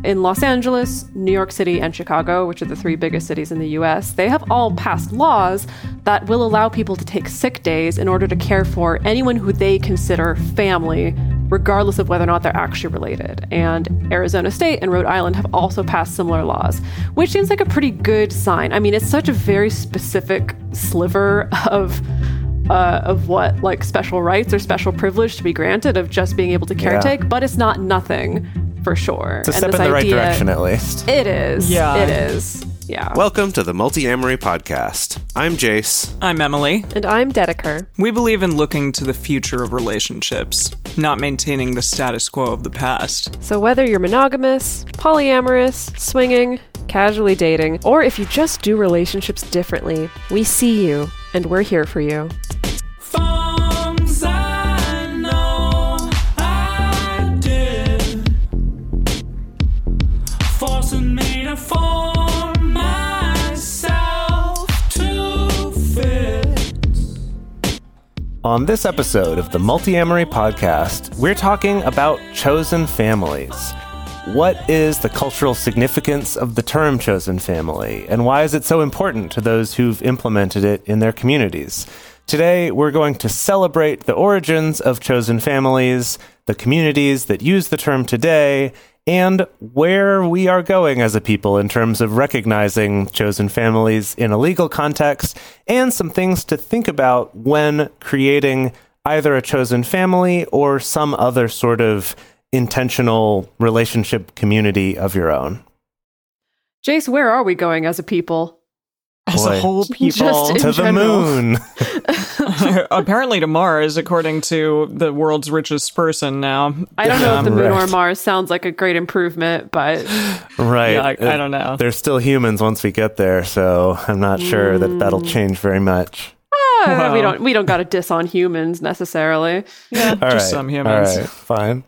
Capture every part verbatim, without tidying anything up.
in Los Angeles, New York City, and Chicago, which are the three biggest cities in the U S, they have all passed laws that will allow people to take sick days in order to care for anyone who they consider family, regardless of whether or not they're actually related. And Arizona State and Rhode Island have also passed similar laws, which seems like a pretty good sign. I mean, it's such a very specific sliver of uh, of what like special rights or special privilege to be granted of just being able to caretake, yeah. but it's not nothing for sure. It's a step and this in the idea, right direction, at least. It is. Yeah. It is. Yeah. Welcome to the Multi-Amory Podcast. I'm Jace. I'm Emily. And I'm Dedeker. We believe in looking to the future of relationships, not maintaining the status quo of the past. So whether you're monogamous, polyamorous, swinging, casually dating, or if you just do relationships differently, we see you, and we're here for you. On this episode of the Multi-Amory Podcast, we're talking about chosen families. What is the cultural significance of the term chosen family, and why is it so important to those who've implemented it in their communities? Today, we're going to celebrate the origins of chosen families, the communities that use the term today, and where we are going as a people in terms of recognizing chosen families in a legal context, and some things to think about when creating either a chosen family or some other sort of intentional relationship community of your own. Jace, where are we going as a people? As Boy. a whole people. To the general. moon. Apparently to Mars, according to the world's richest person now. I don't know if the moon Right. or Mars sounds like a great improvement, but Right. Yeah, I, I don't know. There's still humans once we get there, so I'm not sure that that'll change very much. uh, Wow. we don't we don't got to diss on humans necessarily. Yeah, All just right. some humans. All right. Fine.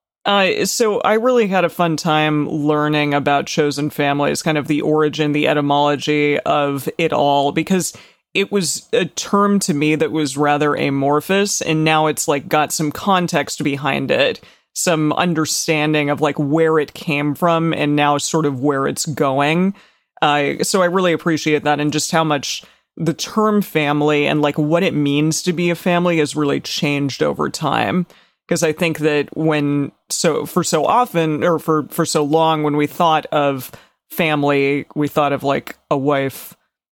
Uh, so I really had a fun time learning about chosen families, kind of the origin, the etymology of it all, because it was a term to me that was rather amorphous, and now it's like got some context behind it, some understanding of like where it came from and now sort of where it's going. Uh, so I really appreciate that, and just how much the term family and like what it means to be a family has really changed over time. Because I think that when, so for so often, or for, for so long, when we thought of family, we thought of like a wife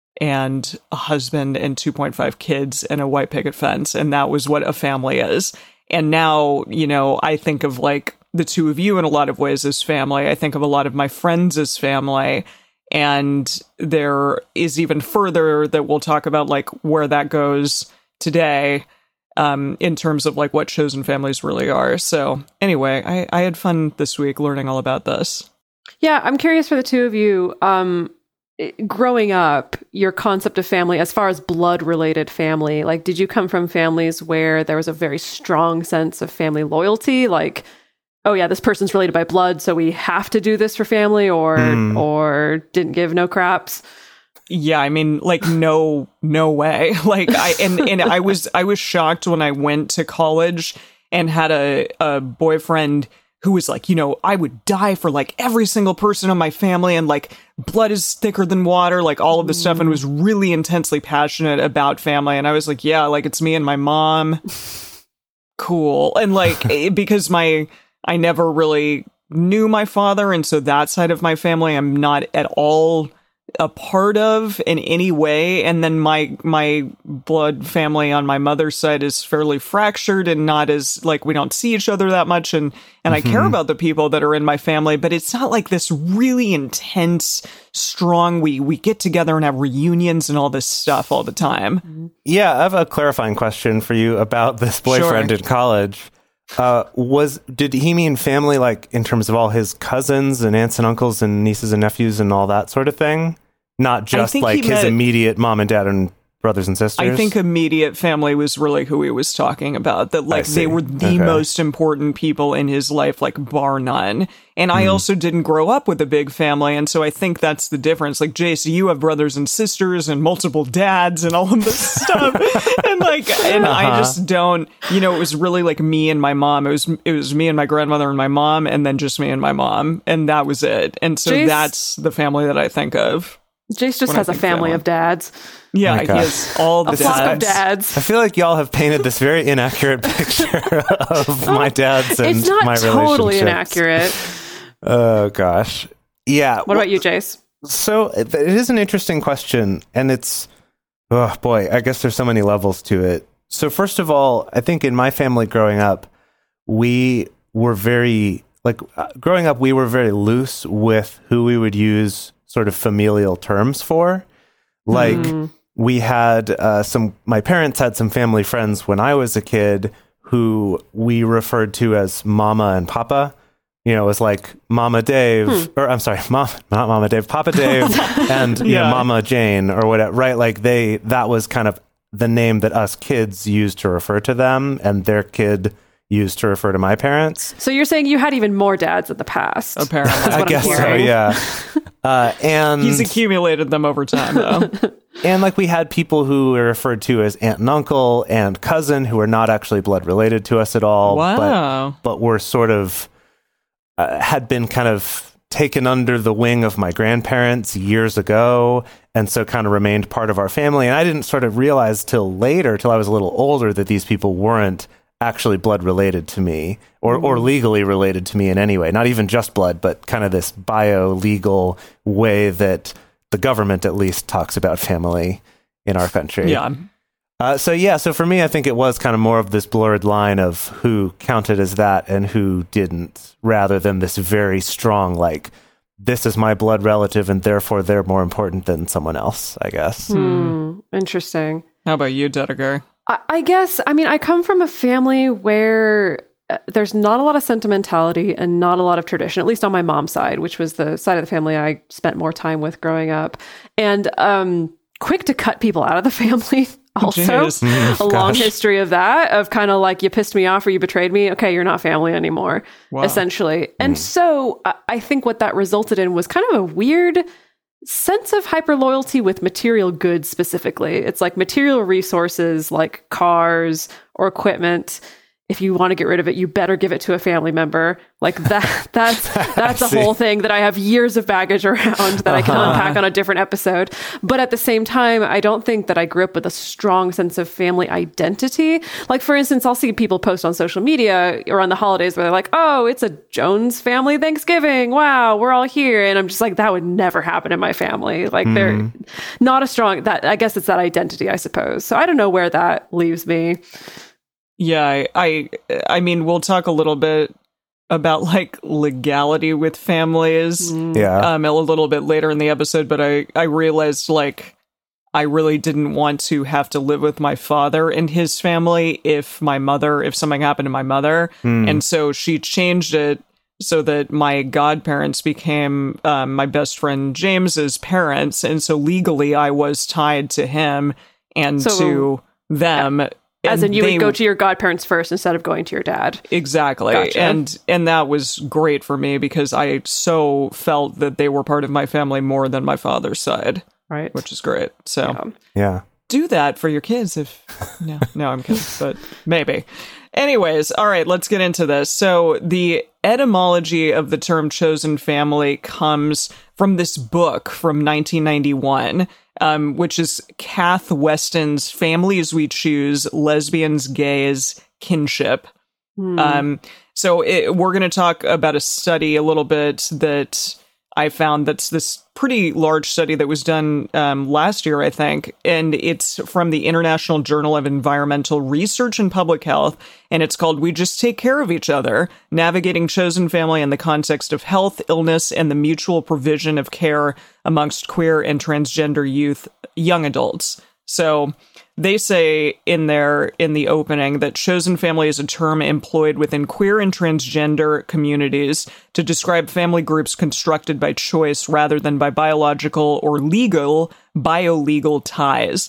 and a husband and two point five kids and a white picket fence. And that was what a family is. And now, you know, I think of like the two of you in a lot of ways as family. I think of a lot of my friends as family. And there is even further that we'll talk about like where that goes today. Um, in terms of like what chosen families really are. So anyway, I, I had fun this week learning all about this. Yeah, I'm curious for the two of you. Um, growing up, your concept of family, as far as blood-related family, like, did you come from families where there was a very strong sense of family loyalty? Like, oh yeah, this person's related by blood, so we have to do this for family, or mm. or didn't give no craps? Yeah, I mean, like, no, no way. Like, I, and, and I was, I was shocked when I went to college and had a, a boyfriend who was like, you know, I would die for like every single person in my family, and like blood is thicker than water, like all of this mm. stuff, and was really intensely passionate about family. And I was like, yeah, like it's me and my mom. Cool. And like, because my, I never really knew my father. And so that side of my family, I'm not at all a part of in any way. And then my my blood family on my mother's side is fairly fractured and not as like, we don't see each other that much, and and mm-hmm. I care about the people that are in my family, but it's not like this really intense, strong, we we get together and have reunions and all this stuff all the time. Yeah, I have a clarifying question for you about this boyfriend Sure. in college. Uh, was did he mean family like in terms of all his cousins and aunts and uncles and nieces and nephews and all that sort of thing? Not just like his meant, immediate mom and dad and brothers and sisters? I think immediate family was really who he was talking about. That like they were the okay. most important people in his life, like bar none. And I mm. also didn't grow up with a big family, and so I think that's the difference. Like, Jace, you have brothers and sisters and multiple dads and all of this stuff, and like, and uh-huh. I just don't. You know, it was really like me and my mom. It was it was me and my grandmother and my mom, and then just me and my mom, and that was it. And so Jace, that's the family that I think of. Jace just has a family, family of dads. Yeah, he has all the a dads. flock of dads. I feel like y'all have painted this very inaccurate picture of my dads and it's not my totally relationships. inaccurate. Oh, gosh. Yeah. What well, about you, Jace? So it is an interesting question, and it's, oh boy, I guess there's so many levels to it. So first of all, I think in my family growing up, we were very, like, uh, growing up, we were very loose with who we would use sort of familial terms for. Like, mm. we had uh, some, my parents had some family friends when I was a kid who we referred to as Mama and Papa. You know, it was like Mama Dave, hmm. or I'm sorry, Mom, not Mama Dave, Papa Dave, and you yeah. know, Mama Jane, or whatever, right? Like they, that was kind of the name that us kids used to refer to them, and their kid used to refer to my parents. So you're saying you had even more dads in the past? Apparently. I guess so, yeah. Uh, and he's accumulated them over time, though. And like we had people who were referred to as aunt and uncle and cousin who were not actually blood related to us at all. Wow. But, but were sort of, uh, had been kind of taken under the wing of my grandparents years ago. And so kind of remained part of our family. And I didn't sort of realize till later, till I was a little older, that these people weren't actually blood related to me or, or legally related to me in any way. Not even just blood, but kind of this bio-legal way that the government at least talks about family in our country. Yeah. Uh, so yeah, so for me, I think it was kind of more of this blurred line of who counted as that and who didn't, rather than this very strong, like, this is my blood relative and therefore they're more important than someone else, I guess. Hmm. Interesting. How about you, Dedeker? I, I guess, I mean, I come from a family where uh, there's not a lot of sentimentality and not a lot of tradition, at least on my mom's side, which was the side of the family I spent more time with growing up. And um, quick to cut people out of the family. Also, mm, a long history of that, of kind of like, you pissed me off or you betrayed me. Okay, you're not family anymore, wow. essentially. And mm. so I, I think what that resulted in was kind of a weird sense of hyper loyalty with material goods specifically. It's like material resources like cars or equipment. If you want to get rid of it, you better give it to a family member. Like that, that's, that's a whole thing that I have years of baggage around that uh-huh. I can unpack on a different episode. But at the same time, I don't think that I grew up with a strong sense of family identity. Like, for instance, I'll see people post on social media or on the holidays where they're like, oh, it's a Jones family Thanksgiving. Wow, we're all here. And I'm just like, that would never happen in my family. Like mm. they're not a strong, that I guess it's that identity, I suppose. So I don't know where that leaves me. Yeah, I, I, I mean, we'll talk a little bit about like legality with families, yeah, um, a little bit later in the episode. But I, I realized like I really didn't want to have to live with my father and his family if my mother, if something happened to my mother, mm. and so she changed it so that my godparents became um, my best friend James's parents, and so legally I was tied to him and so, to them. Yeah. As in, you they, would go to your godparents first instead of going to your dad. Exactly. Gotcha. And and that was great for me because I so felt that they were part of my family more than my father's side. Right. Which is great. So yeah. yeah. Do that for your kids if... No, no, I'm kidding, but maybe. Anyways, all right, let's get into this. So the etymology of the term chosen family comes from this book from nineteen ninety-one, um, which is Kath Weston's Families We Choose, Lesbians, Gays, Kinship. Hmm. Um, so it, we're going to talk about a study a little bit that I found that's this pretty large study that was done um, last year, I think, and it's from the International Journal of Environmental Research and Public Health, and it's called We Just Take Care of Each Other, Navigating Chosen Family in the Context of Health, Illness, and the Mutual Provision of Care Amongst Queer and Transgender Youth, Young Adults. So they say in their in the opening that chosen family is a term employed within queer and transgender communities to describe family groups constructed by choice rather than by biological or legal, biolegal ties.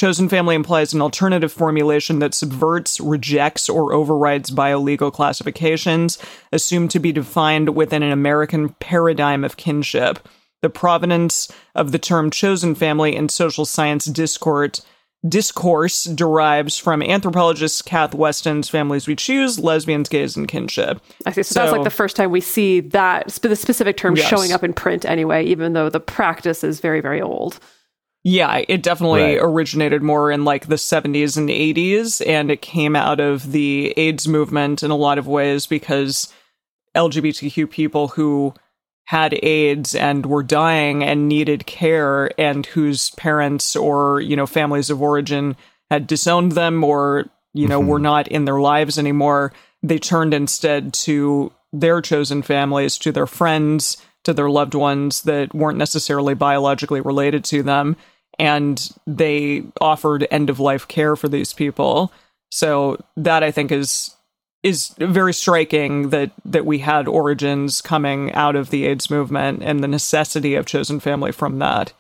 Chosen family implies an alternative formulation that subverts, rejects, or overrides biolegal classifications assumed to be defined within an American paradigm of kinship. The provenance of the term chosen family in social science discourse, discourse derives from anthropologist Kath Weston's Families We Choose, Lesbians, Gays, and Kinship. I see. So, so that's like the first time we see that, the specific term yes. showing up in print anyway, even though the practice is very, very old. Yeah, it definitely right. originated more in like the seventies and eighties, and it came out of the AIDS movement in a lot of ways because L G B T Q people who had AIDS and were dying and needed care and whose parents or, you know, families of origin had disowned them or, you know, mm-hmm. were not in their lives anymore, they turned instead to their chosen families, to their friends, to their loved ones that weren't necessarily biologically related to them. And they offered end-of-life care for these people. So that, I think, is is very striking that that we had origins coming out of the AIDS movement and the necessity of chosen family from that.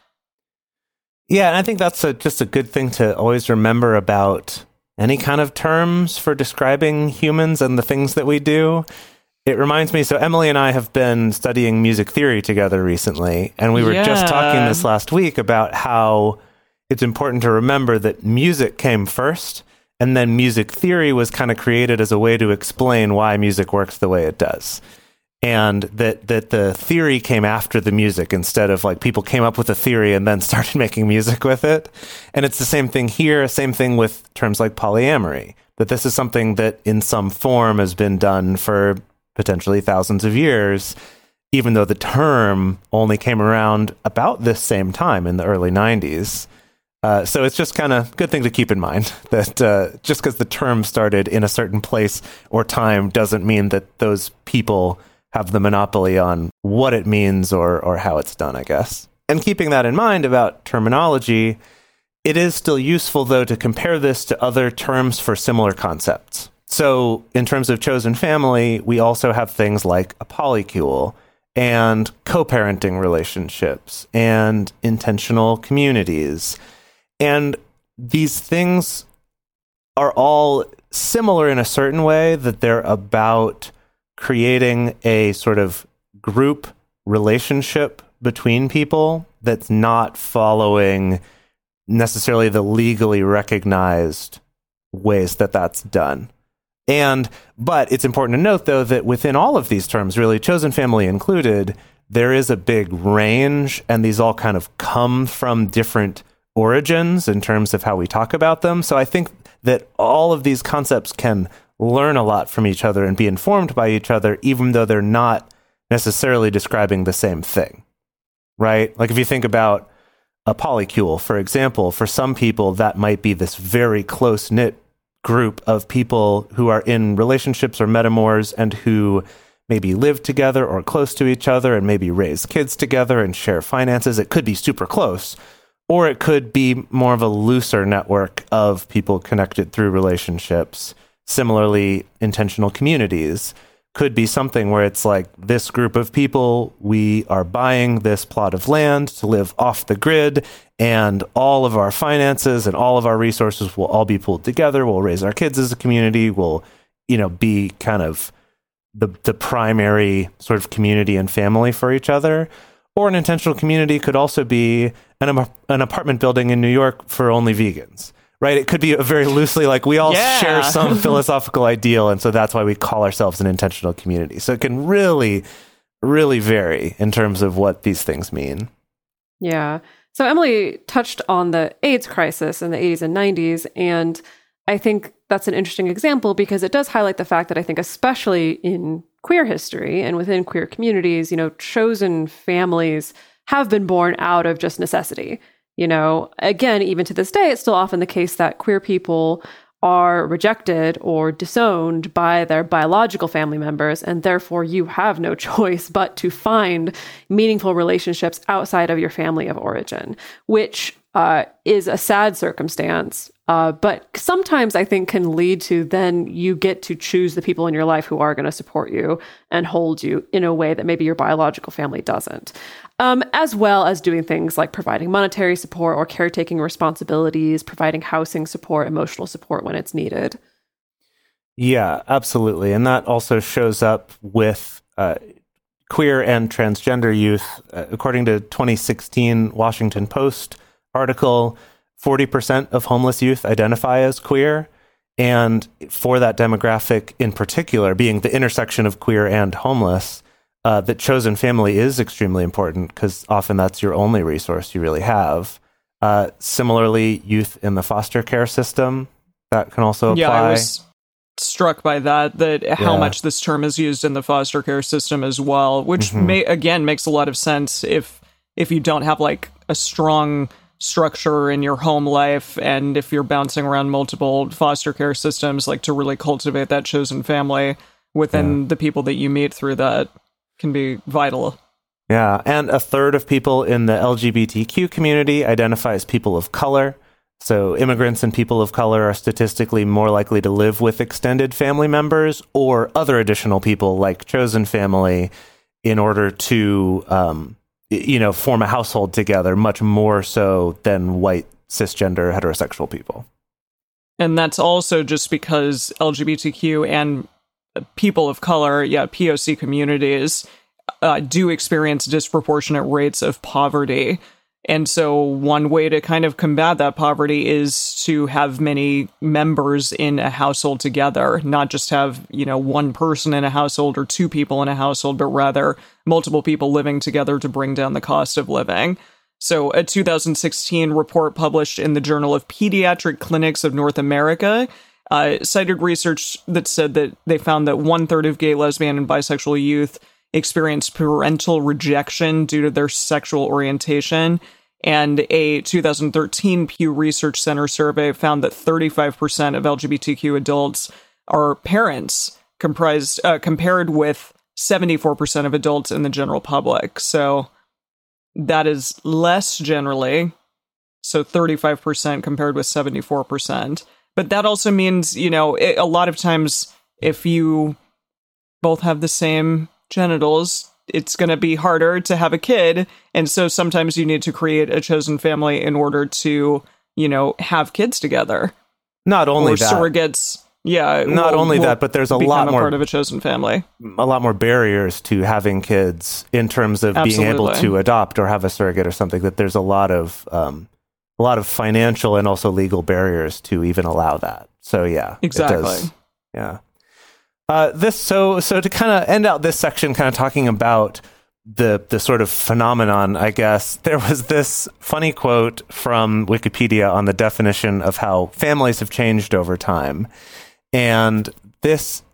Yeah, and I think that's a, just a good thing to always remember about any kind of terms for describing humans and the things that we do. It reminds me, so Emily and I have been studying music theory together recently, and we were yeah. just talking this last week about how it's important to remember that music came first, and then music theory was kind of created as a way to explain why music works the way it does. And that, that the theory came after the music instead of like people came up with a theory and then started making music with it. And it's the same thing here, same thing with terms like polyamory, that this is something that in some form has been done for potentially thousands of years, even though the term only came around about this same time in the early nineties. Uh, so it's just kind of a good thing to keep in mind that uh, just because the term started in a certain place or time doesn't mean that those people have the monopoly on what it means or or how it's done, I guess. And keeping that in mind about terminology, it is still useful, though, to compare this to other terms for similar concepts. So in terms of chosen family, we also have things like a polycule and co-parenting relationships and intentional communities. And these things are all similar in a certain way, that they're about creating a sort of group relationship between people that's not following necessarily the legally recognized ways that that's done. And, but it's important to note, though, that within all of these terms, really, chosen family included, there is a big range, and these all kind of come from different origins in terms of how we talk about them. So I think that all of these concepts can learn a lot from each other and be informed by each other, even though they're not necessarily describing the same thing, right? Like if you think about a polycule, for example, for some people, that might be this very close-knit group of people who are in relationships or metamors and who maybe live together or close to each other and maybe raise kids together and share finances. It could be super close, or it could be more of a looser network of people connected through relationships. Similarly, intentional communities could be something where it's like this group of people, we are buying this plot of land to live off the grid, and all of our finances and all of our resources will all be pulled together. We'll raise our kids as a community. We'll, you know, be kind of the the primary sort of community and family for each other. Or an intentional community could also be an, an apartment building in New York for only vegans. Right? It could be a very loosely like we all yeah. share some philosophical ideal, and so that's why we call ourselves an intentional community. So it can really, really vary in terms of what these things mean. Yeah. So Emily touched on the AIDS crisis in the eighties and nineties, and I think that's an interesting example because it does highlight the fact that I think especially in queer history and within queer communities, you know, chosen families have been born out of just necessity. You know, again, even to this day, it's still often the case that queer people are rejected or disowned by their biological family members, and therefore you have no choice but to find meaningful relationships outside of your family of origin, which uh, is a sad circumstance, uh, but sometimes I think can lead to then you get to choose the people in your life who are going to support you and hold you in a way that maybe your biological family doesn't. Um, as well as doing things like providing monetary support or caretaking responsibilities, providing housing support, emotional support when it's needed. Yeah, absolutely. And that also shows up with uh, queer and transgender youth. Uh, according to twenty sixteen Washington Post article, forty percent of homeless youth identify as queer. And for that demographic in particular, being the intersection of queer and homeless, uh, that chosen family is extremely important because often that's your only resource you really have. Uh, similarly, youth in the foster care system, that can also apply. Yeah, I was struck by that, that how Yeah. much this term is used in the foster care system as well, which Mm-hmm. may, again, makes a lot of sense if if you don't have like a strong structure in your home life, and if you're bouncing around multiple foster care systems, like to really cultivate that chosen family within Yeah. the people that you meet through that can be vital. Yeah, and a third of people in the L G B T Q community identify as people of color. So immigrants and people of color are statistically more likely to live with extended family members or other additional people like chosen family in order to, um, you know, form a household together, much more so than white cisgender heterosexual people. And that's also just because L G B T Q and people of color, yeah, P O C communities, uh, do experience disproportionate rates of poverty. And so one way to kind of combat that poverty is to have many members in a household together, not just have, you know, one person in a household or two people in a household, but rather multiple people living together to bring down the cost of living. So a two thousand sixteen report published in the Journal of Pediatric Clinics of North America uh, cited research that said that they found that one third of gay, lesbian, and bisexual youth experienced parental rejection due to their sexual orientation. And a two thousand thirteen Pew Research Center survey found that thirty-five percent of L G B T Q adults are parents, comprised uh, compared with seventy-four percent of adults in the general public. So that is less generally. So thirty-five percent compared with seventy-four percent. But that also means, you know, it, a lot of times if you both have the same genitals, it's going to be harder to have a kid. And so sometimes you need to create a chosen family in order to, you know, have kids together. Not only or that. surrogates. Yeah. Not will, only will that, but there's a become lot a more part of a chosen family. a lot more barriers to having kids in terms of Absolutely. being able to adopt or have a surrogate or something. That there's a lot of um, a lot of financial and also legal barriers to even allow that. So yeah, Exactly. It does. Yeah. Uh, this so so to kind of end out this section, kind of talking about the the sort of phenomenon, I guess there was this funny quote from Wikipedia on the definition of how families have changed over time, and this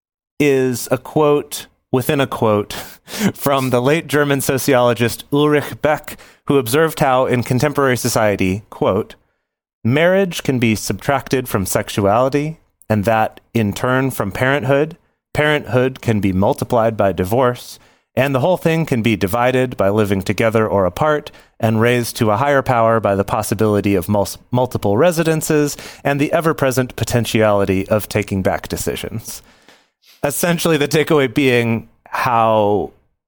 is a quote within a quote from the late German sociologist Ulrich Beck, who observed how in contemporary society, quote, marriage can be subtracted from sexuality, and that, in turn, from parenthood, parenthood can be multiplied by divorce, and the whole thing can be divided by living together or apart, and raised to a higher power by the possibility of mul- multiple residences and the ever-present potentiality of taking back decisions. Essentially, the takeaway being how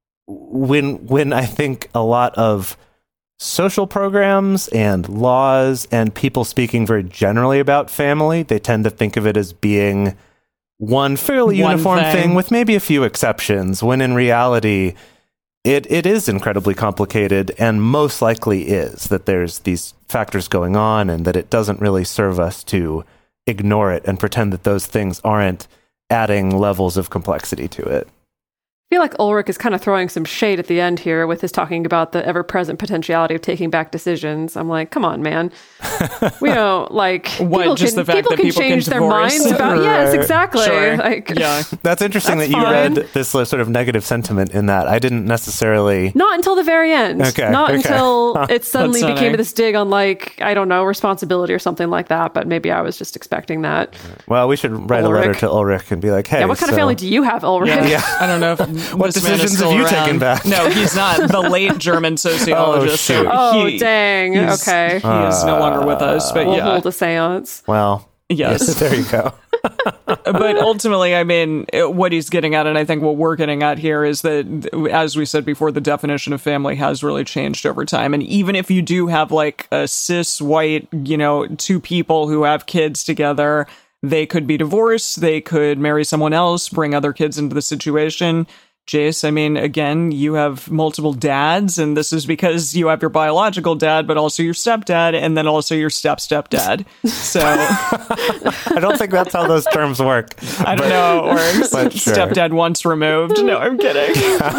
when when I think a lot of social programs and laws and people speaking very generally about family, they tend to think of it as being one fairly One uniform thing. thing with maybe a few exceptions, when in reality it it is incredibly complicated, and most likely is that there's these factors going on and that it doesn't really serve us to ignore it and pretend that those things aren't adding levels of complexity to it. I feel like Ulrich is kind of throwing some shade at the end here with his talking about the ever-present potentiality of taking back decisions. I'm like, come on, man. We know, like, What, people just can, the fact people that can people can change their divorce? minds about. Yes, Right. exactly. Sure. Like, Yeah. That's interesting That's that you fine. read this uh, sort of negative sentiment in that. I didn't necessarily. Not until the very end. Okay, Not okay. until it suddenly That's became funny. this dig on, like, I don't know, responsibility or something like that. But maybe I was just expecting that. Well, we should write a letter Ulrich. to Ulrich and be like, hey, Yeah, what kind of so- family do you have, Ulrich? Yeah. Yeah. I don't know if What this man is decisions still have you around. taken back? No, he's not. The late German sociologist. shoot. Oh, He- dang. he's- Okay. He is no longer with us, but We'll yeah. hold a seance. Well, Yes. there you go. But ultimately, I mean, it- what he's getting at, and I think what we're getting at here is that, as we said before, the definition of family has really changed over time. And even if you do have like a cis white, you know, two people who have kids together, they could be divorced, they could marry someone else, bring other kids into the situation. Jace, I mean, again, you have multiple dads, and this is because you have your biological dad, but also your stepdad, and then also your step-stepdad. So I don't think that's how those terms work. I don't know how it works. but sure. Stepdad once removed. No, I'm kidding.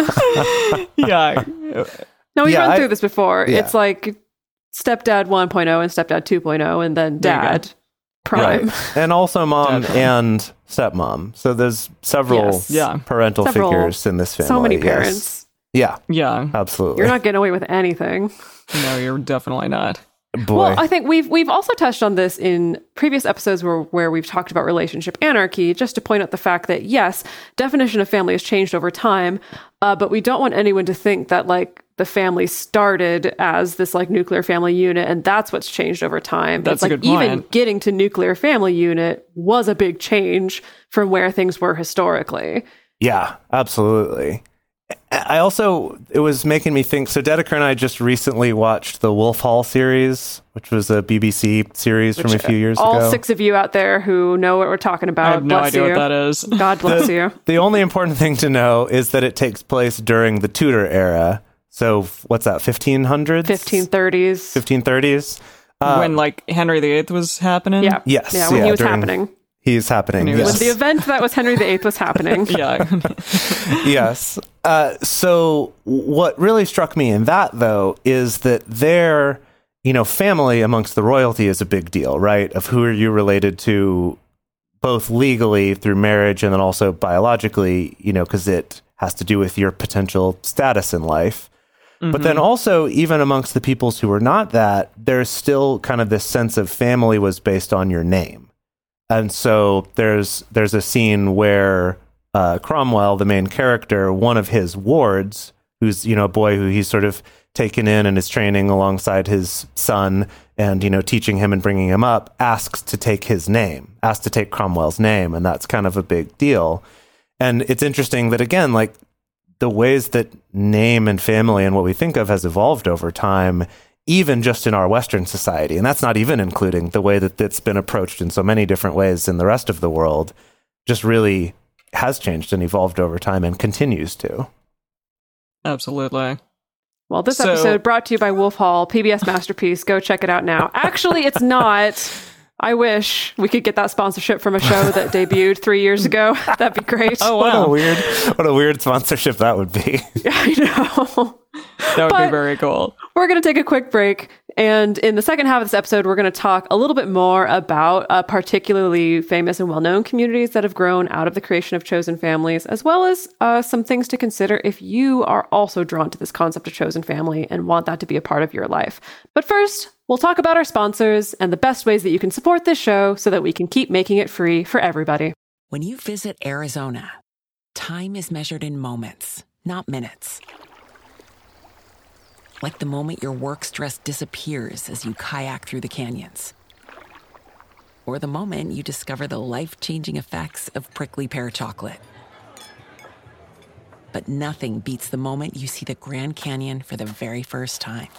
Yeah. No, we Yeah, run I- through this before. yeah. It's like stepdad one point oh and stepdad two point oh, and then There you go. dad prime. Right. And also mom Definitely. and stepmom. So there's several Yes. Yeah. parental Several- figures in this family. So many yes. parents. Yeah, Yeah. absolutely. You're not getting away with anything. No, you're definitely not. Boy. Well, I think we've we've also touched on this in previous episodes where where we've talked about relationship anarchy, just to point out the fact that yes, definition of family has changed over time, uh, but we don't want anyone to think that like the family started as this like nuclear family unit and that's what's changed over time. That's it's a like good even point. getting to nuclear family unit was a big change from where things were historically. Yeah, absolutely. I also, it was making me think, so Dedeker and I just recently watched the Wolf Hall series, which was a B B C series from a few years All ago. six of you out there who know what we're talking about, I have no bless idea you. what that is. God bless you. The only important thing to know is that it takes place during the Tudor era. So f- what's that, fifteen hundreds? fifteen thirties. fifteen thirties? Uh, When like Henry the Eighth was happening. Yeah. Yes, Yeah, when yeah, he was during- happening. He's happening, When he was- yes. When the event that was Henry the Eighth was happening. Yeah. Yes. Uh, so what really struck me in that, though, is that their, you know, family amongst the royalty is a big deal, right? Of who are you related to, both legally through marriage and then also biologically, you know, because it has to do with your potential status in life. But then also, even amongst the peoples who were not that, there's still kind of this sense of family was based on your name. And so there's there's a scene where uh, Cromwell, the main character, one of his wards, who's, you know, a boy who he's sort of taken in and is training alongside his son and, you know, teaching him and bringing him up, asks to take his name, asks to take Cromwell's name. And that's kind of a big deal. And it's interesting that, again, like the ways that name and family and what we think of has evolved over time, even just in our Western society. And that's not even including the way that it's been approached in so many different ways in the rest of the world, just really has changed and evolved over time and continues to. Absolutely. Well, this So- episode brought to you by Wolf Hall, P B S Masterpiece. Go check it out now. Actually, it's not. I wish we could get that sponsorship from a show that debuted three years ago. That'd be great. Oh, What a wow. weird, what a weird sponsorship that would be. I know. That would But- be very cool. We're going to take a quick break. And in the second half of this episode, we're going to talk a little bit more about uh, particularly famous and well-known communities that have grown out of the creation of chosen families, as well as uh, some things to consider if you are also drawn to this concept of chosen family and want that to be a part of your life. But first, we'll talk about our sponsors and the best ways that you can support this show so that we can keep making it free for everybody. When you visit Arizona, time is measured in moments, not minutes. Like the moment your work stress disappears as you kayak through the canyons. Or the moment you discover the life-changing effects of prickly pear chocolate. But nothing beats the moment you see the Grand Canyon for the very first time.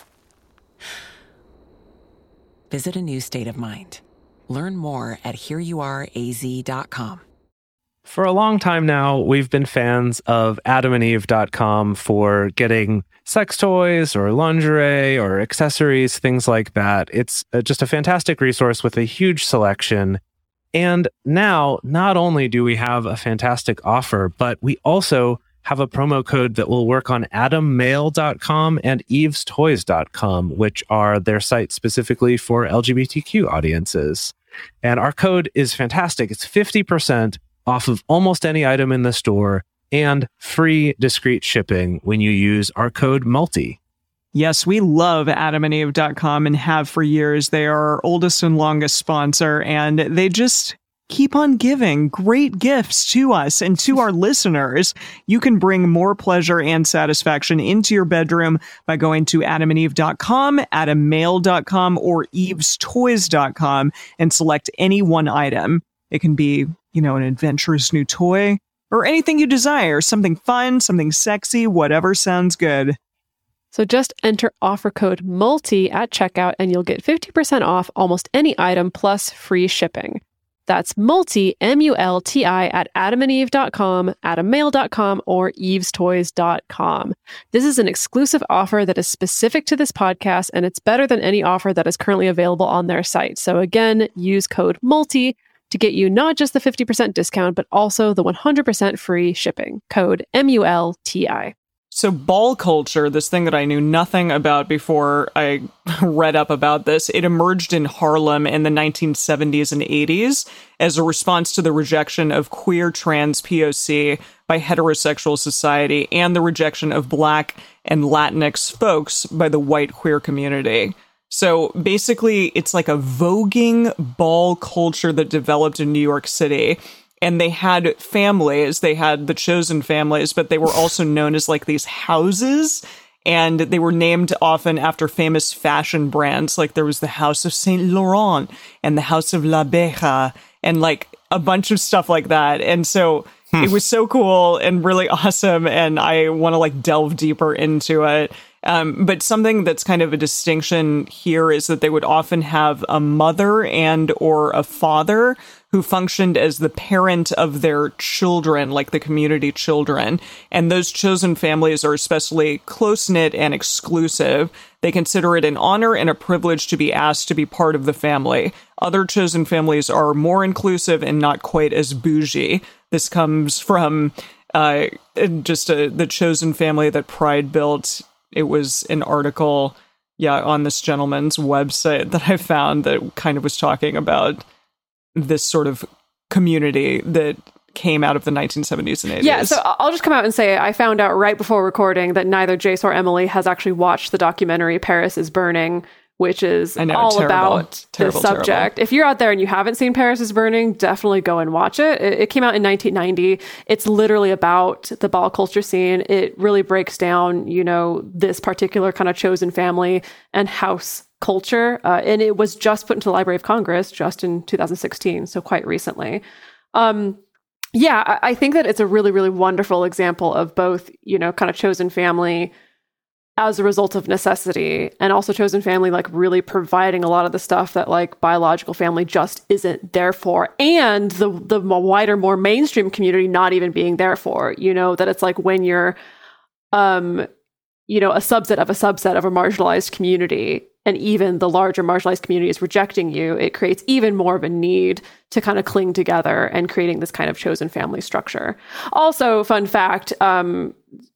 Visit a new state of mind. Learn more at here you are a z dot com. For a long time now, we've been fans of adam and eve dot com for getting sex toys or lingerie or accessories, things like that. It's uh, just a fantastic resource with a huge selection. And now, not only do we have a fantastic offer, but we also have a promo code that will work on adam mail dot com and eves toys dot com, which are their sites specifically for L G B T Q audiences. And our code is fantastic. It's fifty percent off of almost any item in the store and free discreet shipping when you use our code MULTI. Yes, we love adam and eve dot com and have for years. They are our oldest and longest sponsor, and they just keep on giving great gifts to us and to our listeners. You can bring more pleasure and satisfaction into your bedroom by going to adam and eve dot com, adam mail dot com, or eves toys dot com and select any one item. It can be, you know, an adventurous new toy or anything you desire, something fun, something sexy, whatever sounds good. So just enter offer code MULTI at checkout and you'll get fifty percent off almost any item plus free shipping. That's multi, M U L T I, at adam and eve dot com, adam mail dot com, or eves toys dot com. This is an exclusive offer that is specific to this podcast, and it's better than any offer that is currently available on their site. So again, use code MULTI to get you not just the fifty percent discount, but also the one hundred percent free shipping. Code M U L T I. So ball culture, this thing that I knew nothing about before I read up about this, it emerged in Harlem in the nineteen seventies and eighties as a response to the rejection of queer trans P O C by heterosexual society and the rejection of Black and Latinx folks by the white queer community. So basically, it's like a voguing ball culture that developed in New York City. And they had families, they had the chosen families, but they were also known as like these houses. And they were named often after famous fashion brands. Like there was the House of Saint Laurent and the House of La Beja and like a bunch of stuff like that. And so hmm. it was so cool and really awesome. And I want to like delve deeper into it. Um, but something that's kind of a distinction here is that they would often have a mother and or a father who functioned as the parent of their children, like the community children. And those chosen families are especially close-knit and exclusive. They consider it an honor and a privilege to be asked to be part of the family. Other chosen families are more inclusive and not quite as bougie. This comes from uh, just a, the chosen family that Pride built. It was an article, yeah, on this gentleman's website that I found that kind of was talking about this sort of community that came out of the nineteen seventies and eighties. Yeah, so I'll just come out and say I found out right before recording that neither Jace or Emily has actually watched the documentary Paris is Burning, which is know, all terrible, about terrible, the subject. terrible. If you're out there and you haven't seen Paris is Burning, definitely go and watch it. it. It came out in nineteen ninety. It's literally about the ball culture scene. It really breaks down, you know, this particular kind of chosen family and house culture. Uh, and it was just put into the Library of Congress just in two thousand sixteen, so quite recently. Um, yeah, I, I think that it's a really, really wonderful example of both, you know, kind of chosen family as a result of necessity, and also chosen family like really providing a lot of the stuff that like biological family just isn't there for, and the the wider, more mainstream community not even being there for. You know, that it's like when you're, um, you know, a subset of a subset of a marginalized community, and even the larger marginalized community is rejecting you, it creates even more of a need to kind of cling together and creating this kind of chosen family structure. Also, fun fact, um,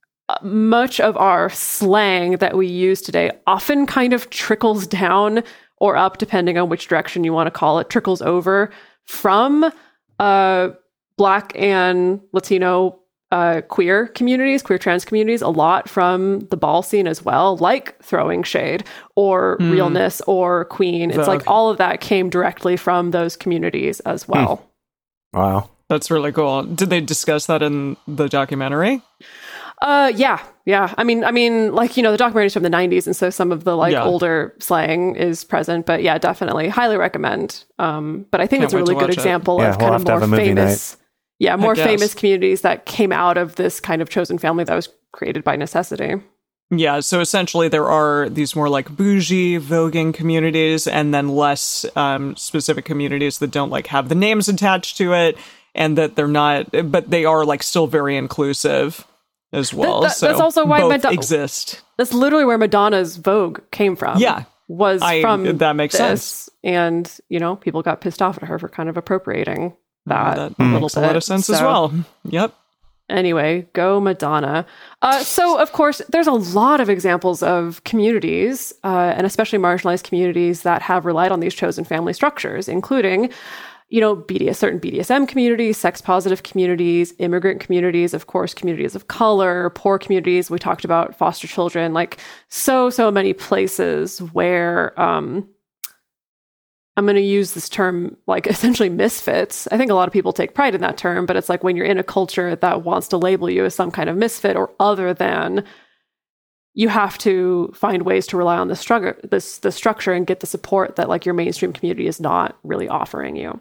much of our slang that we use today often kind of trickles down or up, depending on which direction you want to call it, trickles over from uh, Black and Latino uh, queer communities, queer trans communities, a lot from the ball scene as well, like throwing shade or mm. realness or queen. It's like all of that came directly from those communities as well. Mm. Wow. That's really cool. Did they discuss that in the documentary? Uh, yeah, yeah. I mean, I mean, like, you know, the documentary's from the nineties, and so some of the like yeah. older slang is present. But yeah, definitely, highly recommend. Um, but I think Can't it's a really good it. example yeah, of we'll kind of more famous, night. yeah, more famous communities that came out of this kind of chosen family that was created by necessity. Yeah, so essentially there are these more like bougie, voguing communities, and then less um, specific communities that don't like have the names attached to it, and that they're not, but they are like still very inclusive as well. That, that, so that's also why Madonna exist. That's literally where Madonna's Vogue came from. Yeah, was I, from that makes this, sense. And you know, people got pissed off at her for kind of appropriating that, that a little makes bit. a lot of sense so, as well. Yep. Anyway, go Madonna. Uh, so, of course, there's a lot of examples of communities, uh, and especially marginalized communities, that have relied on these chosen family structures, including, you know, B D S, certain B D S M communities, sex-positive communities, immigrant communities, of course, communities of color, poor communities. We talked about foster children, like so, so many places where, um, I'm going to use this term, like essentially misfits. I think a lot of people take pride in that term, but it's like when you're in a culture that wants to label you as some kind of misfit or other than, you have to find ways to rely on the structure, this the structure and get the support that like your mainstream community is not really offering you.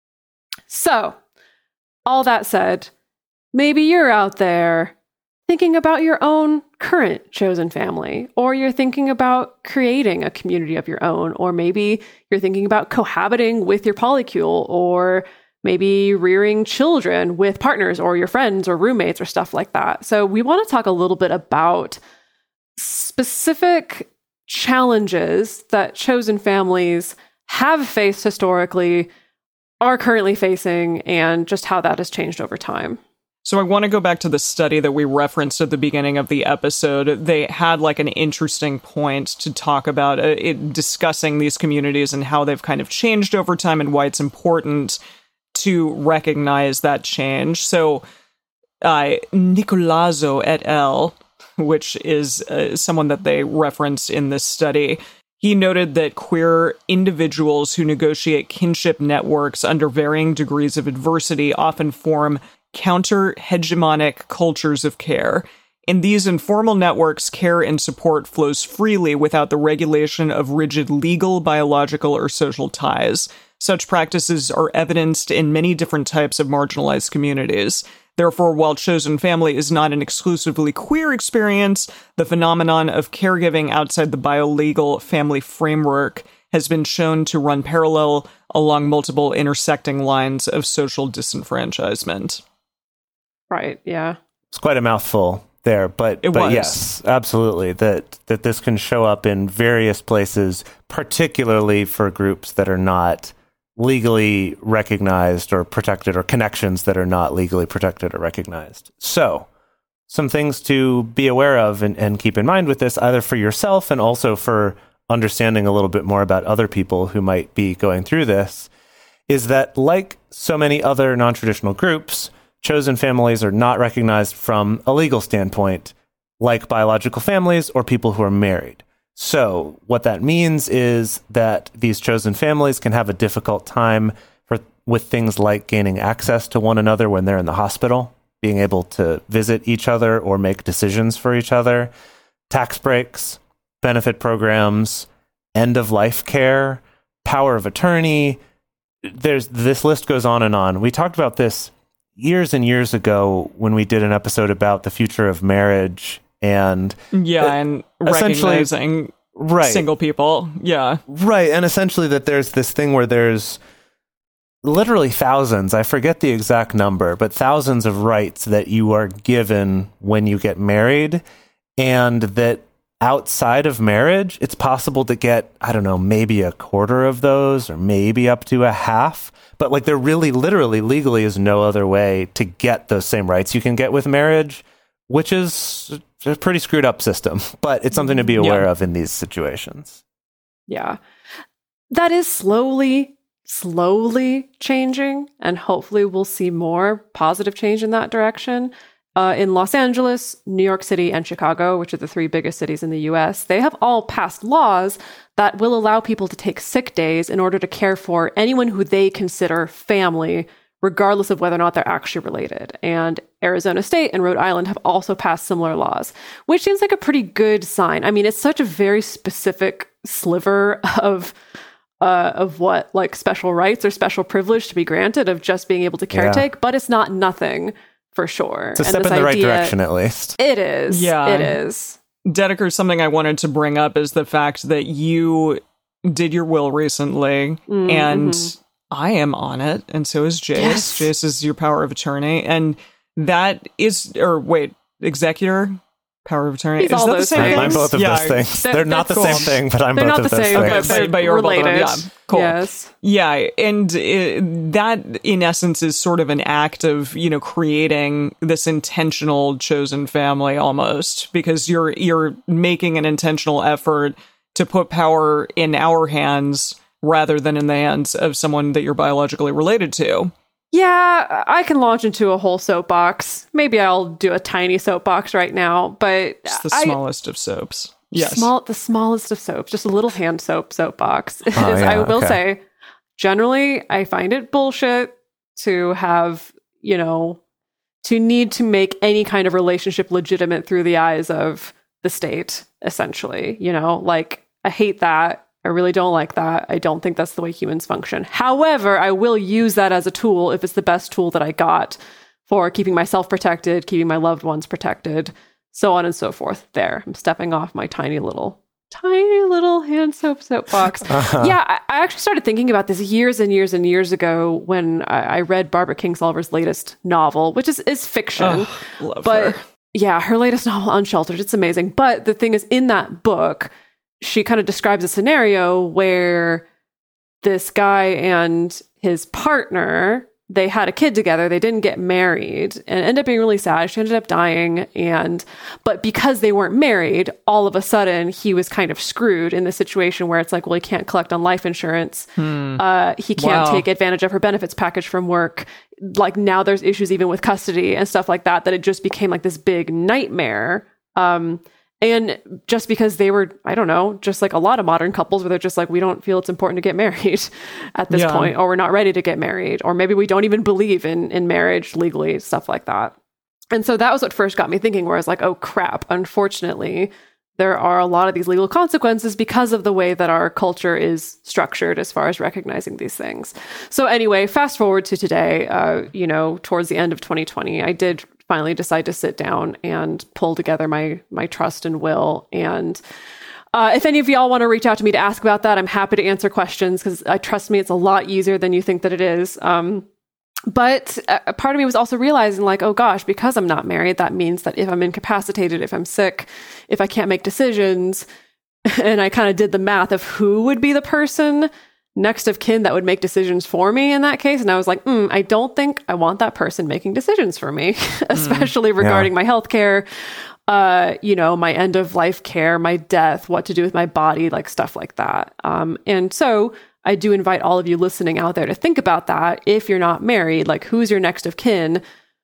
So, all that said, maybe you're out there thinking about your own current chosen family, or you're thinking about creating a community of your own, or maybe you're thinking about cohabiting with your polycule, or maybe rearing children with partners or your friends or roommates or stuff like that. So we want to talk a little bit about specific challenges that chosen families have faced historically, are currently facing, and just how that has changed over time. So I want to go back to the study that we referenced at the beginning of the episode. They had like an interesting point to talk about uh, it, discussing these communities and how they've kind of changed over time and why it's important to recognize that change. So uh, Nicolazzo et al., which is uh, someone that they referenced in this study, he noted that queer individuals who negotiate kinship networks under varying degrees of adversity often form counter-hegemonic cultures of care. In these informal networks, care and support flows freely without the regulation of rigid legal, biological, or social ties. Such practices are evidenced in many different types of marginalized communities. Therefore, while chosen family is not an exclusively queer experience, the phenomenon of caregiving outside the biolegal family framework has been shown to run parallel along multiple intersecting lines of social disenfranchisement. Right, yeah. It's quite a mouthful there, but, it but was. yes, absolutely, that, that this can show up in various places, particularly for groups that are not legally recognized or protected, or connections that are not legally protected or recognized. So, some things to be aware of and, and keep in mind with this, either for yourself and also for understanding a little bit more about other people who might be going through this, is that like so many other non-traditional groups, chosen families are not recognized from a legal standpoint, like biological families or people who are married. So what that means is that these chosen families can have a difficult time for, with things like gaining access to one another when they're in the hospital, being able to visit each other or make decisions for each other, tax breaks, benefit programs, end-of-life care, power of attorney. There's this list goes on and on. We talked about this years and years ago when we did an episode about the future of marriage and yeah, uh, and recognizing right. single people. Yeah. Right. And essentially that there's this thing where there's literally thousands, I forget the exact number, but thousands of rights that you are given when you get married, and that outside of marriage, it's possible to get, I don't know, maybe a quarter of those or maybe up to a half. But like there really, literally, legally is no other way to get those same rights you can get with marriage, which is a pretty screwed up system. But it's something to be aware yeah. of in these situations. Yeah. That is slowly, slowly changing. And hopefully we'll see more positive change in that direction. Uh, in Los Angeles, New York City, and Chicago, which are the three biggest cities in the U S, they have all passed laws that will allow people to take sick days in order to care for anyone who they consider family, regardless of whether or not they're actually related. And Arizona State and Rhode Island have also passed similar laws, which seems like a pretty good sign. I mean, it's such a very specific sliver of uh, of what like special rights or special privilege to be granted of just being able to caretake, yeah. but it's not nothing. For sure. It's a step in the right idea, direction, at least. It is. Yeah. It is. Dedeker, something I wanted to bring up is the fact that you did your will recently, mm-hmm. and I am on it, and so is Jace. Yes. Jace is your power of attorney, and that is, or wait, executor? Power of attorney. He's is all that those the same things. thing? I'm both of yeah, those things. They're, they're not the cool. same thing, but I'm they're both not of the those same, things. Okay, but, but you're related. both of them. Yeah, cool. Yes. Yeah, and it, that, in essence, is sort of an act of, you know, creating this intentional chosen family almost, because you're you're making an intentional effort to put power in our hands rather than in the hands of someone that you're biologically related to. Yeah, I can launch into a whole soapbox. Maybe I'll do a tiny soapbox right now, but it's the I, smallest of soaps. Yes, small, the smallest of soaps, just a little hand soap soapbox. Oh, yeah, I will okay. say, generally, I find it bullshit to have, you know, to need to make any kind of relationship legitimate through the eyes of the state, essentially. You know, like, I hate that. I really don't like that. I don't think that's the way humans function. However, I will use that as a tool if it's the best tool that I got for keeping myself protected, keeping my loved ones protected, so on and so forth. There, I'm stepping off my tiny little, tiny little hand soap soapbox. Uh-huh. Yeah, I, I actually started thinking about this years and years and years ago when I, I read Barbara Kingsolver's latest novel, which is, is fiction. Oh, love but her. Yeah, her latest novel, Unsheltered, it's amazing. But the thing is, in that book, she kind of describes a scenario where this guy and his partner, they had a kid together. They didn't get married and ended up being really sad. She ended up dying. And, but because they weren't married, all of a sudden he was kind of screwed in the situation where it's like, well, he can't collect on life insurance. Hmm. Uh, he can't Wow. take advantage of her benefits package from work. Like, now there's issues even with custody and stuff like that, that it just became like this big nightmare. Um, And just because they were, I don't know, just like a lot of modern couples where they're just like, we don't feel it's important to get married at this Yeah. point, or we're not ready to get married, or maybe we don't even believe in, in marriage legally, stuff like that. And so that was what first got me thinking, where I was like, oh crap, unfortunately, there are a lot of these legal consequences because of the way that our culture is structured as far as recognizing these things. So anyway, fast forward to today, uh, you know, towards the end of twenty twenty, I did finally decide to sit down and pull together my my trust and will. And uh, if any of y'all want to reach out to me to ask about that, I'm happy to answer questions, because I trust me, it's a lot easier than you think that it is. Um, but a part of me was also realizing, like, oh gosh, because I'm not married, that means that if I'm incapacitated, if I'm sick, if I can't make decisions, and I kind of did the math of who would be the person next of kin that would make decisions for me in that case. And I was like, mm, I don't think I want that person making decisions for me, especially mm, regarding yeah. my healthcare, uh, you know, my end of life care, my death, what to do with my body, like stuff like that. Um, and so I do invite all of you listening out there to think about that. If you're not married, like, who's your next of kin?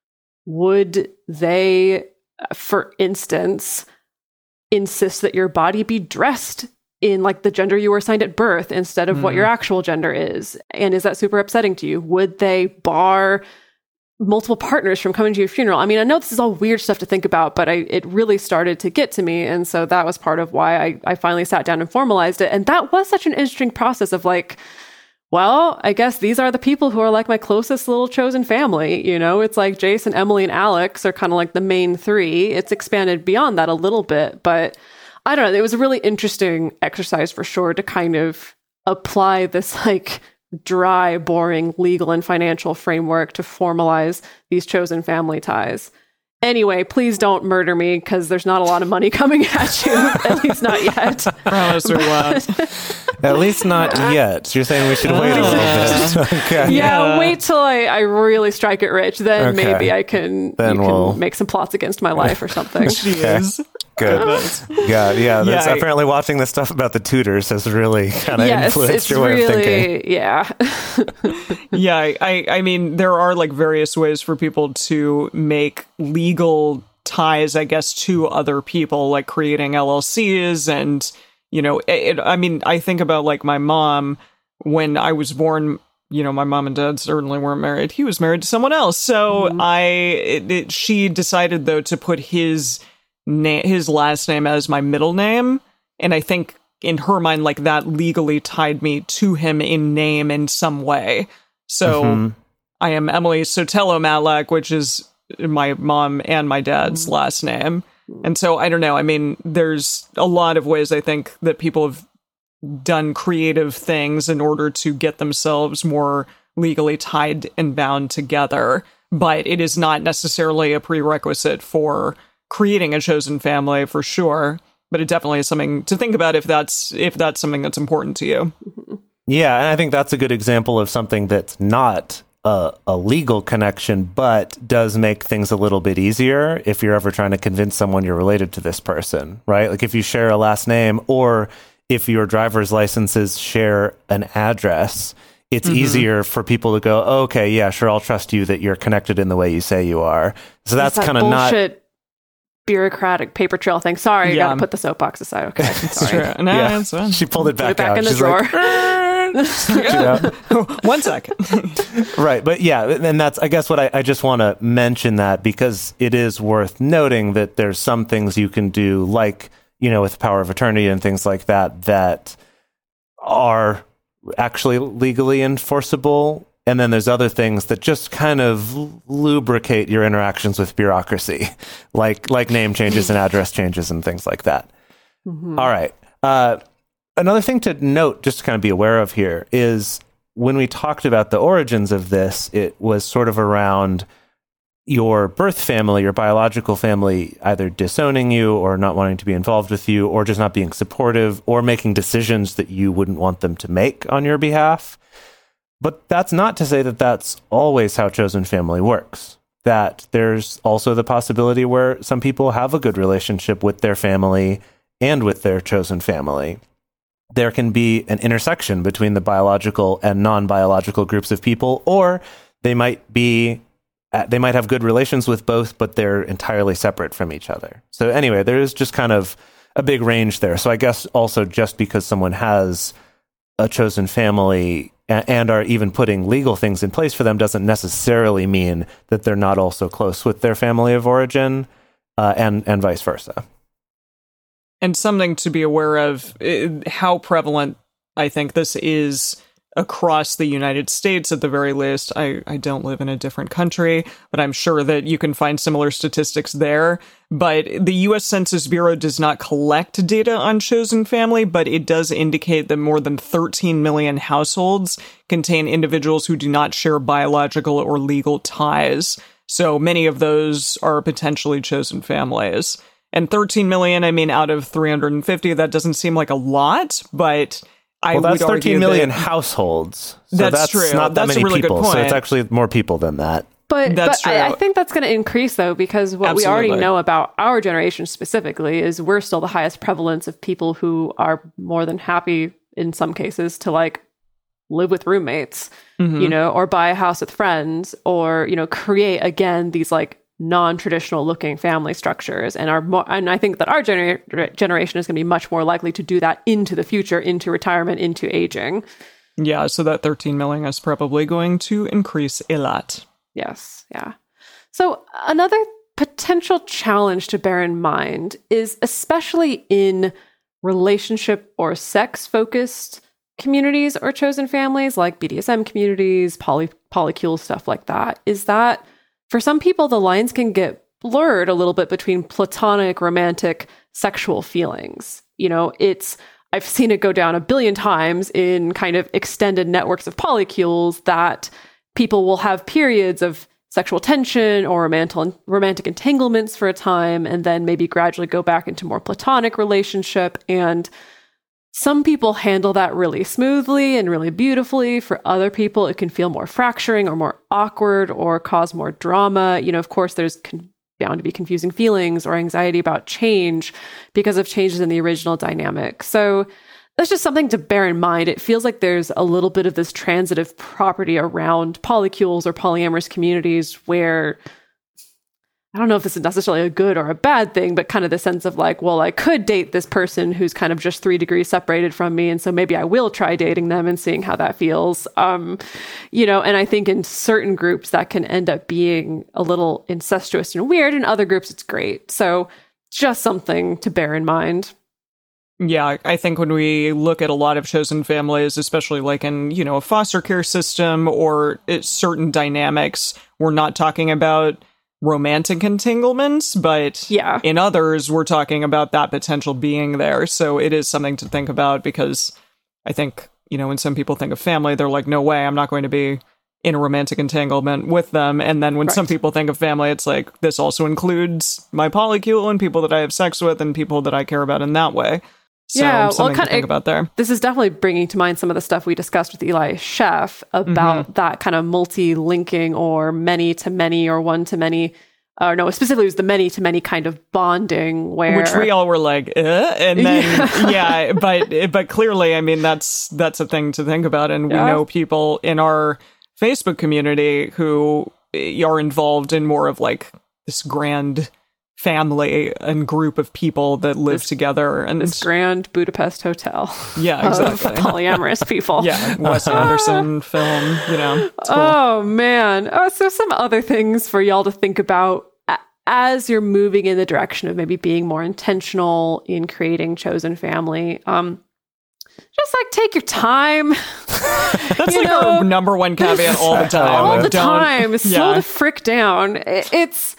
Would they, for instance, insist that your body be dressed in like the gender you were assigned at birth instead of mm. what your actual gender is? And is that super upsetting to you? Would they bar multiple partners from coming to your funeral? I mean, I know this is all weird stuff to think about, but I, it really started to get to me. And so that was part of why I, I finally sat down and formalized it. And that was such an interesting process of like, well, I guess these are the people who are like my closest little chosen family. You know, it's like Jason, Emily, and Alex are kind of like the main three. It's expanded beyond that a little bit, but I don't know. It was a really interesting exercise for sure to kind of apply this like dry, boring legal and financial framework to formalize these chosen family ties. Anyway, please don't murder me, because there's not a lot of money coming at you, at least not yet. Promise or what? At least not yet. So you're saying we should wait a little bit. Okay. Yeah, yeah, wait till I, I really strike it rich. Then okay. maybe I can, then you we'll... can make some plots against my life or something. Okay. Good. Yeah, yeah. That's, yeah. Apparently watching this stuff about the Tudors has really kind of yes, influenced your way really, of thinking. Yeah. yeah, I, I mean, there are like various ways for people to make legal ties, I guess, to other people, like creating L L Cs. And, you know, it, I mean, I think about like my mom, when I was born, you know, my mom and dad certainly weren't married. He was married to someone else. So mm-hmm. I, it, it, she decided though to put his Na- his last name as my middle name, and I think in her mind, like, that legally tied me to him in name in some way. So mm-hmm. I am Emily Sotelo Matlack, which is my mom and my dad's mm-hmm. last name. And so I don't know. I mean, there's a lot of ways I think that people have done creative things in order to get themselves more legally tied and bound together, but it is not necessarily a prerequisite for creating a chosen family, for sure, but it definitely is something to think about if that's if that's something that's important to you. Yeah, and I think that's a good example of something that's not a, a legal connection, but does make things a little bit easier if you're ever trying to convince someone you're related to this person, right? Like if you share a last name, or if your driver's licenses share an address, it's mm-hmm. easier for people to go, oh, okay, yeah, sure, I'll trust you that you're connected in the way you say you are. So that's that kind of not... bureaucratic paper trail thing. Sorry, yeah. I gotta put the soapbox aside. Okay, it's sorry. true. No, yeah. it's fine. She pulled it back, put it back out. in the She's drawer. Like, One second. Right. But yeah, and that's, I guess what I, I just want to mention that because it is worth noting that there's some things you can do, like, you know, with power of attorney and things like that, that are actually legally enforceable. And then there's other things that just kind of lubricate your interactions with bureaucracy, like like name changes and address changes and things like that. Mm-hmm. All right. Uh, another thing to note, just to kind of be aware of here, is when we talked about the origins of this, it was sort of around your birth family, your biological family, either disowning you or not wanting to be involved with you, or just not being supportive or making decisions that you wouldn't want them to make on your behalf. But that's not to say that that's always how chosen family works. That there's also the possibility where some people have a good relationship with their family and with their chosen family. There can be an intersection between the biological and non-biological groups of people, or they might be, they might have good relations with both, but they're entirely separate from each other. So anyway, there is just kind of a big range there. So I guess also just because someone has a chosen family and are even putting legal things in place for them doesn't necessarily mean that they're not also close with their family of origin, uh, and, and vice versa. And something to be aware of, how prevalent I think this is across the United States, at the very least. I, I don't live in a different country, but I'm sure that you can find similar statistics there. But the U S Census Bureau does not collect data on chosen family, but it does indicate that more than thirteen million households contain individuals who do not share biological or legal ties. So many of those are potentially chosen families. And thirteen million, I mean, out of three hundred fifty, that doesn't seem like a lot, but I well, that's would thirteen million that, households. So that's, that's true. not that that's many a really people. Good point. So it's actually more people than that. But, that's but true. I, I think that's going to increase, though, because what Absolutely. we already know about our generation specifically is we're still the highest prevalence of people who are more than happy, in some cases, to like live with roommates, mm-hmm. you know, or buy a house with friends, or, you know, create, again, these like non-traditional looking family structures, and are more, and I think that our gener- generation is going to be much more likely to do that into the future, into retirement, into aging. Yeah, so that thirteen million is probably going to increase a lot. Yes, yeah. So another potential challenge to bear in mind is, especially in relationship or sex-focused communities or chosen families, like B D S M communities, poly polycule, stuff like that, is that for some people, the lines can get blurred a little bit between platonic, romantic, sexual feelings. You know, it's, I've seen it go down a billion times in kind of extended networks of polycules that people will have periods of sexual tension or romantic, romantic entanglements for a time, and then maybe gradually go back into more platonic relationship. And some people handle that really smoothly and really beautifully. For other people, it can feel more fracturing or more awkward or cause more drama. You know, of course, there's con- bound to be confusing feelings or anxiety about change because of changes in the original dynamic. So that's just something to bear in mind. It feels like there's a little bit of this transitive property around polycules or polyamorous communities where, I don't know if this is necessarily a good or a bad thing, but kind of the sense of like, well, I could date this person who's kind of just three degrees separated from me, and so maybe I will try dating them and seeing how that feels. Um, you know, and I think in certain groups that can end up being a little incestuous and weird. In other groups, it's great. So just something to bear in mind. Yeah, I think when we look at a lot of chosen families, especially like in, you know, a foster care system or certain dynamics, we're not talking about romantic entanglements, but yeah. in others, we're talking about that potential being there. So it is something to think about, because I think, you know, when some people think of family, they're like, no way, I'm not going to be in a romantic entanglement with them. And then when right. some people think of family, it's like, this also includes my polycule and people that I have sex with and people that I care about in that way. So yeah, something well, kind to think of, about there. This is definitely bringing to mind some of the stuff we discussed with Eli Sheff about mm-hmm. that kind of multi-linking or many-to-many or one-to-many. Or uh, no, specifically it was the many-to-many kind of bonding where... Which we all were like, eh? And then, yeah, yeah but but clearly, I mean, that's that's a thing to think about. And we yeah. know people in our Facebook community who are involved in more of like this grand family and group of people that live This- together. And This it's, Grand Budapest Hotel. yeah, exactly. Of polyamorous people. Yeah, Wes Anderson film, you know. It's cool. Oh, man. Oh, so some other things for y'all to think about a- as you're moving in the direction of maybe being more intentional in creating chosen family. Um, just like take your time. That's you like know, our number one caveat all the time. all Like, the don't- time. Slow yeah. the frick down. It- It's,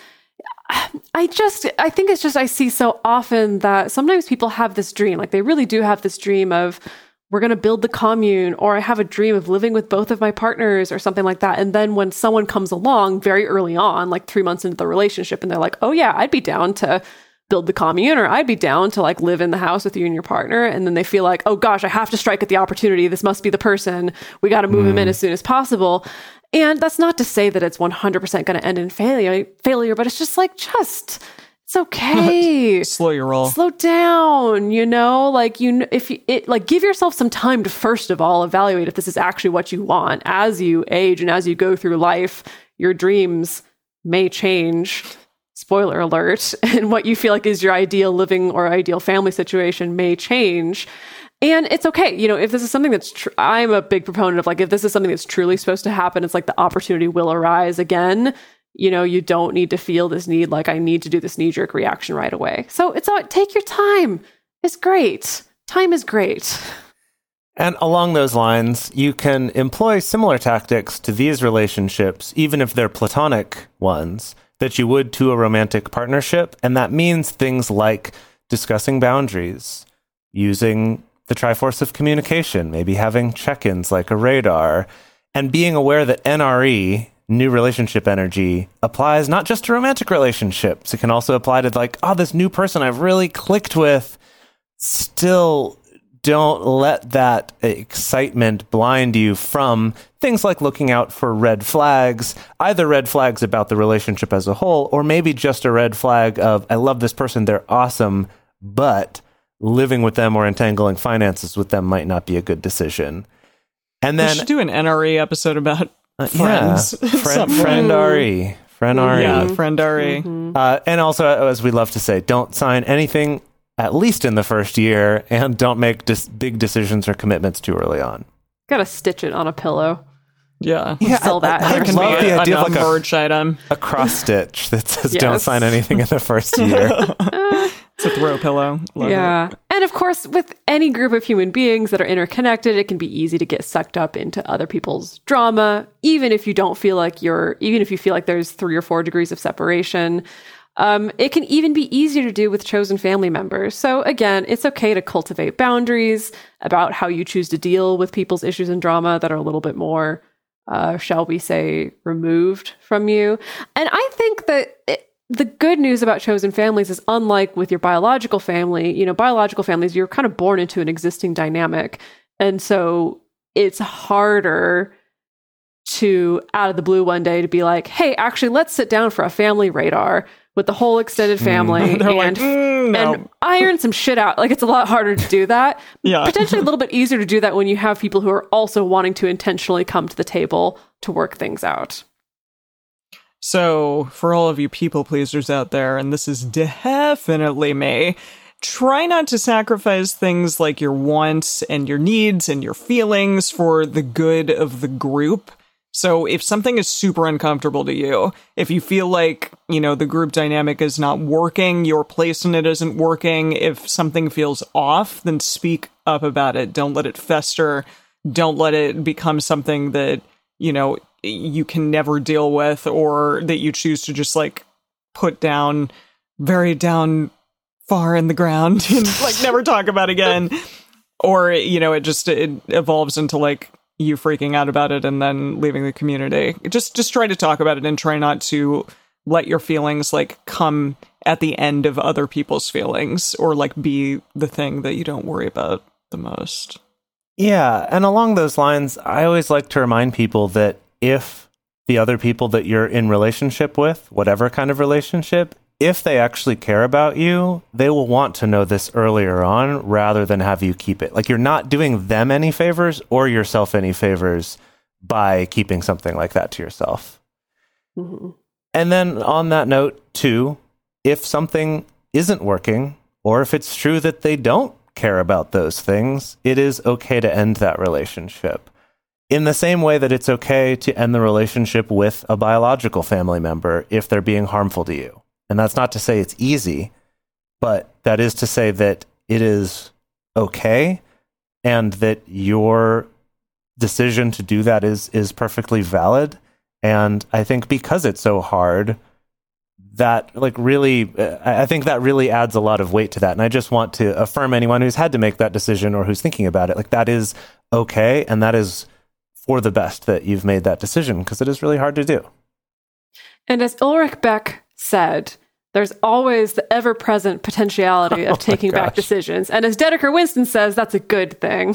I just, I think it's just, I see so often that sometimes people have this dream, like they really do have this dream of, we're going to build the commune, or I have a dream of living with both of my partners or something like that. And then when someone comes along very early on, like three months into the relationship, and they're like, oh yeah, I'd be down to build the commune, or I'd be down to like live in the house with you and your partner. And then they feel like, oh gosh, I have to strike at the opportunity. This must be the person. We got to move him in as soon as possible. And that's not to say that it's one hundred percent going to end in failure, failure, but it's just like, just, it's okay. Slow your roll. Slow down, you know, like you, kn- if you, it, like give yourself some time to first of all evaluate if this is actually what you want. As you age and as you go through life, your dreams may change. Spoiler alert. And what you feel like is your ideal living or ideal family situation may change. And it's okay. You know, if this is something that's, tr- I'm a big proponent of like, if this is something that's truly supposed to happen, it's like the opportunity will arise again. You know, you don't need to feel this need, like I need to do this knee jerk reaction right away. So it's all, take your time. It's great. Time is great. And along those lines, you can employ similar tactics to these relationships, even if they're platonic ones, that you would to a romantic partnership. And that means things like discussing boundaries, using the Triforce of communication, maybe having check-ins like a radar, and being aware that N R E, new relationship energy, applies not just to romantic relationships. It can also apply to like, oh, this new person I've really clicked with. Still, don't let that excitement blind you from things like looking out for red flags, either red flags about the relationship as a whole, or maybe just a red flag of, I love this person, they're awesome, but living with them or entangling finances with them might not be a good decision. And We then should do an N R E episode about uh, friends. yeah, at some friend, point. friend R E, friend R E. Yeah, friend R E. Uh, and also, as we love to say, don't sign anything at least in the first year, and don't make dis- big decisions or commitments too early on. Gotta stitch it on a pillow. Yeah. Yeah, Sell that. I, I That can love be the a, idea of a like a, merch item. a cross stitch that says don't Yes. sign anything in the first year. It's a throw pillow. Love Yeah. it. And of course, with any group of human beings that are interconnected, it can be easy to get sucked up into other people's drama, even if you don't feel like you're, even if you feel like there's three or four degrees of separation. Um, it can even be easier to do with chosen family members. So again, it's okay to cultivate boundaries about how you choose to deal with people's issues and drama that are a little bit more, uh, shall we say, removed from you. And I think that it, the good news about chosen families is, unlike with your biological family, you know, biological families, you're kind of born into an existing dynamic. And so it's harder to, out of the blue one day, to be like, hey, actually, let's sit down for a family radar with the whole extended family They're like, and, "Mm, no." and iron some shit out. Like, it's a lot harder to do that. Yeah. Potentially a little bit easier to do that when you have people who are also wanting to intentionally come to the table to work things out. So, for all of you people pleasers out there, and this is definitely me, try not to sacrifice things like your wants and your needs and your feelings for the good of the group. So if something is super uncomfortable to you, if you feel like, you know, the group dynamic is not working, your place in it isn't working, if something feels off, then speak up about it. Don't let it fester. Don't let it become something that, you know, you can never deal with, or that you choose to just like put down very down far in the ground and like never talk about again. Or, you know, it just, it evolves into like you freaking out about it and then leaving the community. Just, just try to talk about it and try not to let your feelings like come at the end of other people's feelings, or like be the thing that you don't worry about the most. Yeah, and along those lines, I always like to remind people that if the other people that you're in relationship with, whatever kind of relationship, if they actually care about you, they will want to know this earlier on rather than have you keep it. Like, you're not doing them any favors or yourself any favors by keeping something like that to yourself. Mm-hmm. And then on that note, too, if something isn't working, or if it's true that they don't care about those things, it is okay to end that relationship. In the same way that it's okay to end the relationship with a biological family member if they're being harmful to you. And that's not to say it's easy, but that is to say that it is okay, and that your decision to do that is is perfectly valid. And I think because it's so hard, that like really, I think that really adds a lot of weight to that. And I just want to affirm anyone who's had to make that decision or who's thinking about it, like that is okay. And that is for the best that you've made that decision, because it is really hard to do. And as Ulrich Beck said, there's always the ever-present potentiality of oh taking back decisions. And as Dedeker Winston says, that's a good thing.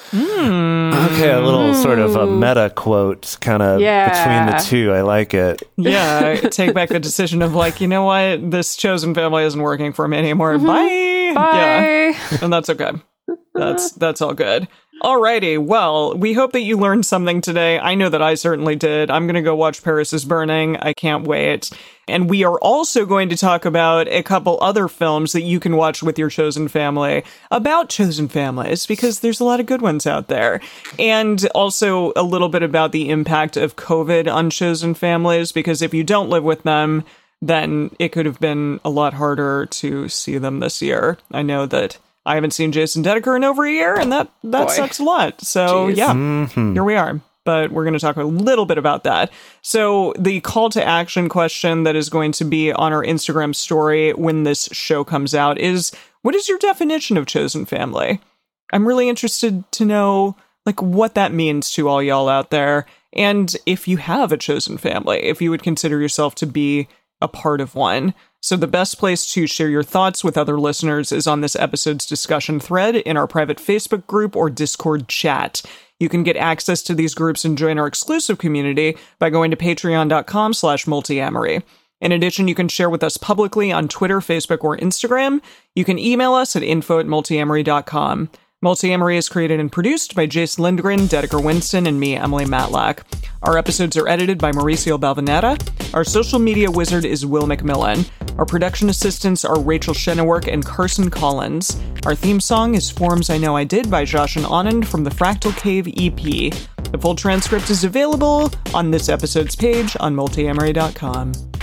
Mm. Okay, a little mm. sort of a meta quote kind of yeah. between the two. I like it. Yeah, take back the decision of like, you know what? This chosen family isn't working for me anymore. Mm-hmm. Bye! Bye! Yeah, and that's okay. That's that's all good. Alrighty, well, we hope that you learned something today. I know that I certainly did. I'm going to go watch Paris is Burning. I can't wait. And we are also going to talk about a couple other films that you can watch with your chosen family about chosen families, because there's a lot of good ones out there. And also a little bit about the impact of COVID on chosen families, because if you don't live with them, then it could have been a lot harder to see them this year. I know that I haven't seen Jason Dedeker in over a year, and that, that sucks a lot. So, Jeez. yeah, Mm-hmm. here we are. But we're going to talk a little bit about that. So the call to action question that is going to be on our Instagram story when this show comes out is, what is your definition of chosen family? I'm really interested to know, like, what that means to all y'all out there. And if you have a chosen family, if you would consider yourself to be a part of one. So the best place to share your thoughts with other listeners is on this episode's discussion thread in our private Facebook group or Discord chat. You can get access to these groups and join our exclusive community by going to patreon.com slash multiamory. In addition, you can share with us publicly on Twitter, Facebook, or Instagram. You can email us at info at multiamory dot com. Multiamory is created and produced by Jason Lindgren, Dedeker Winston, and me, Emily Matlack. Our episodes are edited by Mauricio Balvanera. Our social media wizard is Will McMillan. Our production assistants are Rachel Shennework and Carson Collins. Our theme song is Forms I Know I Did by Josh and Anand from the Fractal Cave E P. The full transcript is available on this episode's page on multiamory dot com.